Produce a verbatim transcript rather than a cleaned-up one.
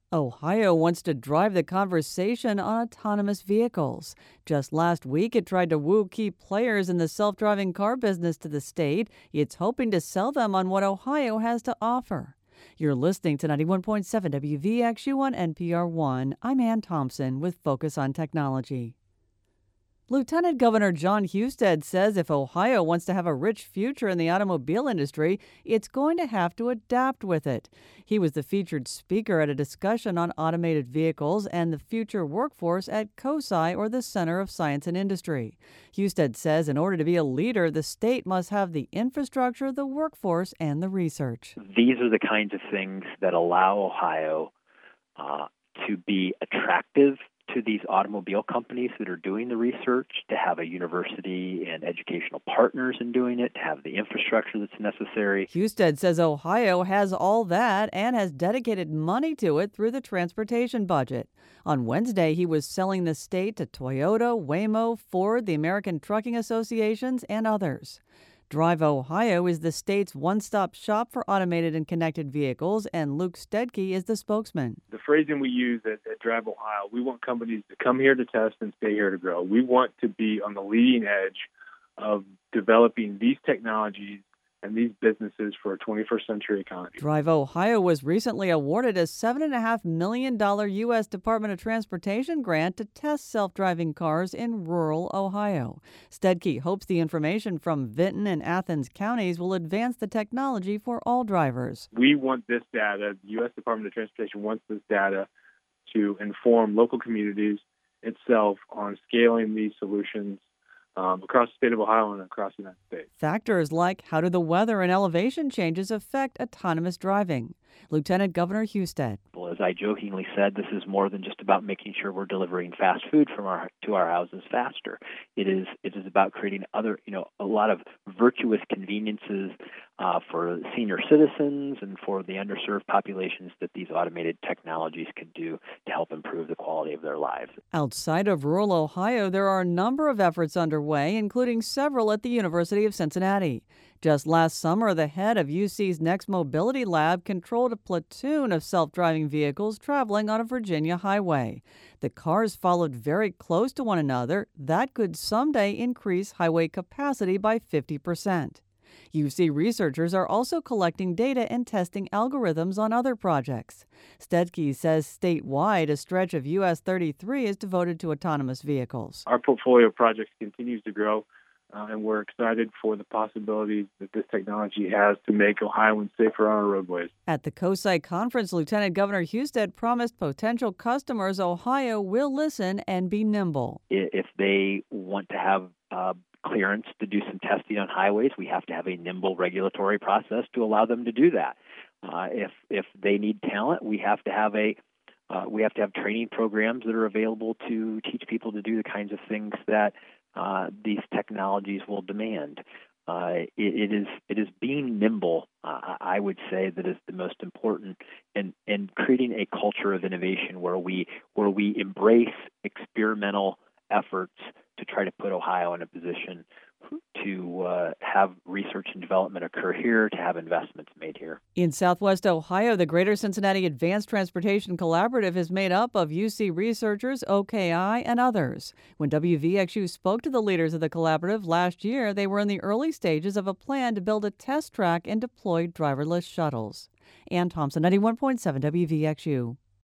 Ohio wants to drive the conversation on autonomous vehicles. Just last week, it tried to woo key players in the self driving car business to the state. It's hoping to sell them on what Ohio has to offer. You're listening to ninety-one point seven W V X U on N P R one. I'm Ann Thompson with Focus on Technology. Lieutenant Governor Jon Husted says if Ohio wants to have a rich future in the automobile industry, it's going to have to adapt with it. He was the featured speaker at a discussion on automated vehicles and the future workforce at COSI, or the Center of Science and Industry. Husted says in order to be a leader, the state must have the infrastructure, the workforce, and the research. These are the kinds of things that allow Ohio uh, to be attractive to these automobile companies that are doing the research, to have a university and educational partners in doing it, to have the infrastructure that's necessary. Husted says Ohio has all that and has dedicated money to it through the transportation budget. On Wednesday, he was selling the state to Toyota, Waymo, Ford, the American Trucking Associations, and others. Drive Ohio is the state's one-stop shop for automated and connected vehicles, and Luke Stedke is the spokesman. The phrasing we use at, at Drive Ohio, we want companies to come here to test and stay here to grow. We want to be on the leading edge of developing these technologies and these businesses for a twenty-first century economy. Drive Ohio was recently awarded a seven point five million dollars U S Department of Transportation grant to test self-driving cars in rural Ohio. Stedke hopes the information from Vinton and Athens counties will advance the technology for all drivers. We want this data, the U S Department of Transportation wants this data to inform local communities itself on scaling these solutions Um, across the state of Ohio and across the United States. Factors like how do the weather and elevation changes affect autonomous driving? Lieutenant Governor Husted. As I jokingly said, this is more than just about making sure we're delivering fast food from our to our houses faster. It is it is about creating other, you know, a lot of virtuous conveniences uh, for senior citizens and for the underserved populations that these automated technologies can do to help improve the quality of their lives. Outside of rural Ohio, there are a number of efforts underway, including several at the University of Cincinnati. Just last summer, the head of U C's Next Mobility Lab controlled a platoon of self-driving vehicles traveling on a Virginia highway. The cars followed very close to one another. That could someday increase highway capacity by fifty percent. U C researchers are also collecting data and testing algorithms on other projects. Stedke says statewide, a stretch of U S thirty-three is devoted to autonomous vehicles. Our portfolio of projects continues to grow, uh, and we're excited for the possibilities that this technology has to make Ohioans safer on our roadways. At the COSI conference, Lieutenant Governor Husted promised potential customers Ohio will listen and be nimble. If they want to have uh, clearance to do some testing on highways, we have to have a nimble regulatory process to allow them to do that. Uh, if if they need talent, we have to have a uh, we have to have training programs that are available to teach people to do the kinds of things that uh, these technologies will demand. Uh, it, it is it is being nimble, uh, I would say, that is the most important, and and creating a culture of innovation where we where we embrace experimental efforts to try to put Ohio in a position to uh, have research and development occur here, to have investments made here. In Southwest Ohio, the Greater Cincinnati Advanced Transportation Collaborative is made up of U C researchers, O K I, and others. When W V X U spoke to the leaders of the collaborative last year, they were in the early stages of a plan to build a test track and deploy driverless shuttles. Ann Thompson, ninety-one point seven W V X U.